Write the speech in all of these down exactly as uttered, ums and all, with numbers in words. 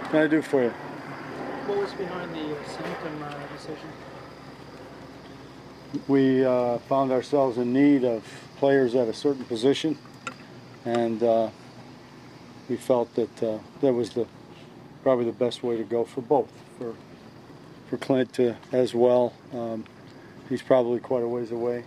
can I do for you? What was behind the uh, symptom uh, decision? We uh, found ourselves in need of players at a certain position, and uh, we felt that uh, that was the probably the best way to go for both, for for Clint to, as well. Um, he's probably quite a ways away.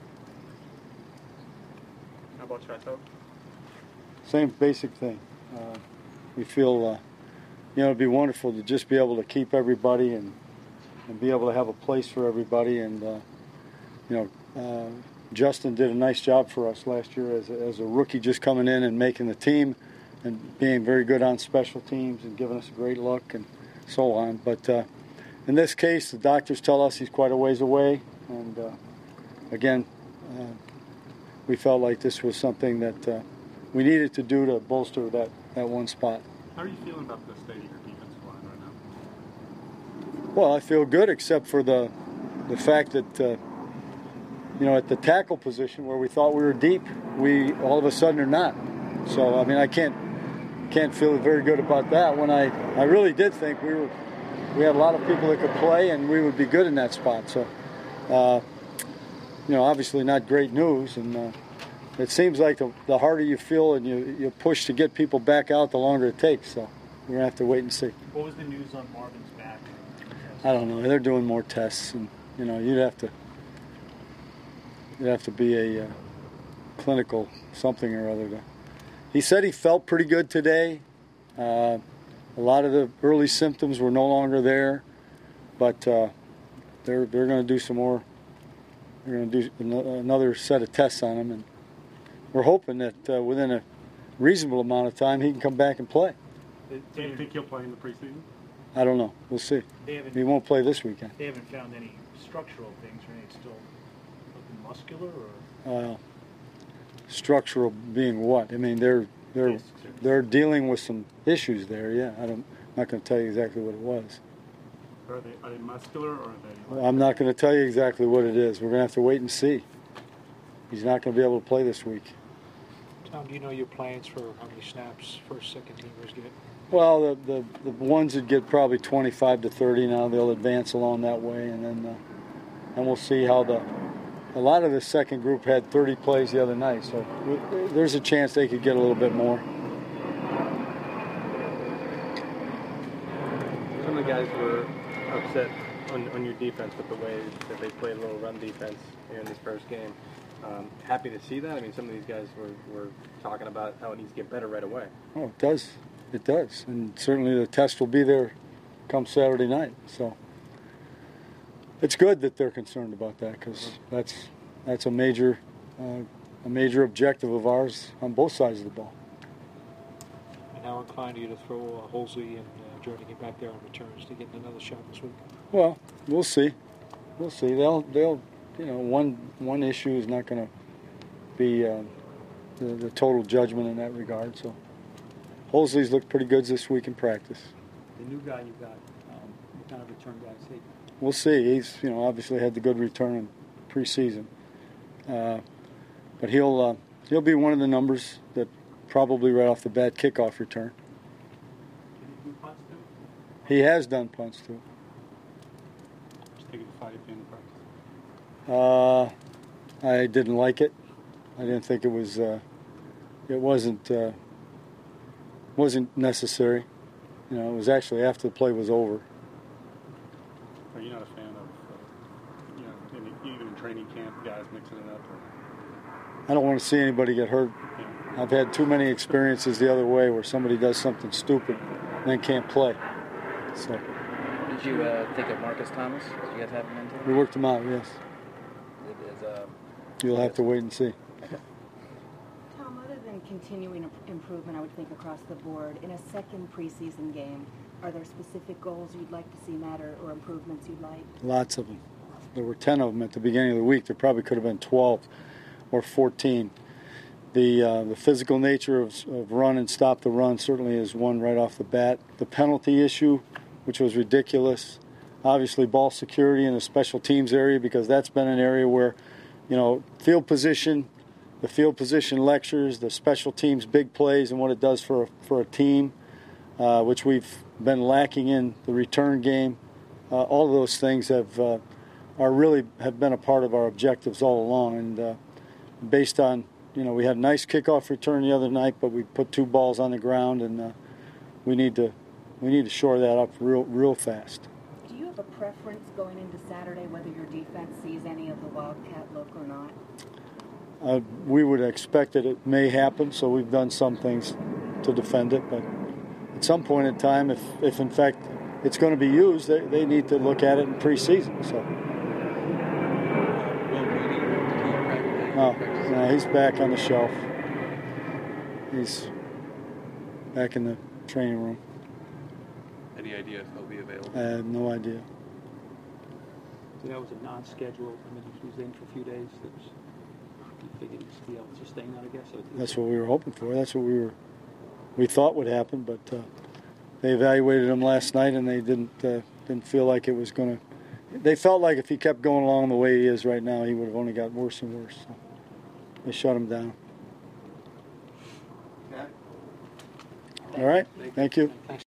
How about Chateau? Same basic thing. Uh, we feel, uh, you know, it'd be wonderful to just be able to keep everybody and and be able to have a place for everybody. And uh, you know, uh, Justin did a nice job for us last year as a, as a rookie, just coming in and making the team and being very good on special teams and giving us a great look and so on. But uh, in this case, the doctors tell us he's quite a ways away. And uh, again, uh, we felt like this was something that uh, we needed to do to bolster that, that one spot. How are you feeling about the state of your defensive line right now? Well, I feel good, except for the the fact that, uh, you know, at the tackle position where we thought we were deep, we all of a sudden are not. So, I mean, I can't can't feel very good about that when I, I really did think we were we had a lot of people that could play and we would be good in that spot. So, uh, you know, obviously not great news. And uh, it seems like the, the harder you feel and you, you push to get people back out, the longer it takes. So we're going to have to wait and see. What was the news on Marvin's back? I don't know. They're doing more tests. And, you know, you'd have to, you'd have to be a uh, clinical something or other to. He said he felt pretty good today. Uh, a lot of the early symptoms were no longer there, but uh, they're they're going to do some more. They're going to do another set of tests on him, and we're hoping that uh, within a reasonable amount of time he can come back and play. Do you think he'll play in the preseason? I don't know. We'll see. He won't play this weekend. They haven't found any structural things, right? It's still looking muscular, or? Uh, structural being what? I mean, they're they're they're dealing with some issues there. Yeah, I don't. I'm not going to tell you exactly what it was. Are they are they muscular or are they? I'm not going to tell you exactly what it is. We're going to have to wait and see. He's not going to be able to play this week. Tom, do you know your plans for how many snaps first, second teamers get? Well, the, the the ones that get probably twenty-five to thirty now, they'll advance along that way, and then uh, and we'll see how the. A lot of the second group had thirty plays the other night, so there's a chance they could get a little bit more. Some of the guys were upset on, on your defense with the way that they played a little run defense here in this first game. Um, happy to see that. I mean, some of these guys were, were talking about how it needs to get better right away. Oh, it does. It does. And certainly the test will be there come Saturday night. So it's good that they're concerned about that, because that's that's a major uh, a major objective of ours on both sides of the ball. And how inclined are you to throw uh, Holsey and uh, Jordan get back there on returns to get another shot this week? Well, we'll see. We'll see. They'll they'll you know one one issue is not going to be uh, the, the total judgment in that regard. So Holsey's looked pretty good this week in practice. The new guy you got, um, what kind of return guy is he? We'll see. He's, you know, obviously had the good return in preseason, uh, but he'll uh, he'll be one of the numbers that probably right off the bat kickoff return. Can he do punts too? He has done punts too. Just take it to five in the practice. Uh, I didn't like it. I didn't think it was. Uh, it wasn't uh, wasn't necessary. You know, it was actually after the play was over. Are you not a fan of, uh, you know, in, even in training camp, guys mixing it up? Or? I don't want to see anybody get hurt. Yeah. I've had too many experiences the other way where somebody does something stupid and then can't play. So. Did you uh, think of Marcus Thomas? Did you guys have him in today? We worked him out, yes. It is, uh, You'll have to wait and see. Tom, other than continuing improvement, I would think, across the board, in a second preseason game, are there specific goals you'd like to see met or, or improvements you'd like? Lots of them. There were ten of them at the beginning of the week. There probably could have been twelve or fourteen. The uh, the physical nature of, of run and stop the run certainly is one right off the bat. The penalty issue, which was ridiculous. Obviously ball security in the special teams area, because that's been an area where, you know, field position, the field position lectures, the special teams big plays and what it does for a, for a team. uh, which we've been lacking in the return game. Uh, all of those things have uh, are really have been a part of our objectives all along. And uh, based on, you know, we had a nice kickoff return the other night, but we put two balls on the ground, and uh, we need to we need to shore that up real real fast. Do you have a preference going into Saturday whether your defense sees any of the Wildcat look or not? Uh, we would expect that it may happen, so we've done some things to defend it. But at some point in time, if, if in fact it's going to be used, they, they need to look at it in preseason. So. No, no, he's back on the shelf. He's back in the training room. Any idea if he'll be available? I have no idea. So that was a non-scheduled, I mean, he was in for a few days. That was, you figured he'd be able to sustain that, I guess. So That's what we were hoping for. That's what we were, we thought would happen. But uh, they evaluated him last night, and they didn't uh, didn't feel like it was going to. They felt like if he kept going along the way he is right now, he would have only got worse and worse. So they shut him down. All right. Thank you. Thanks.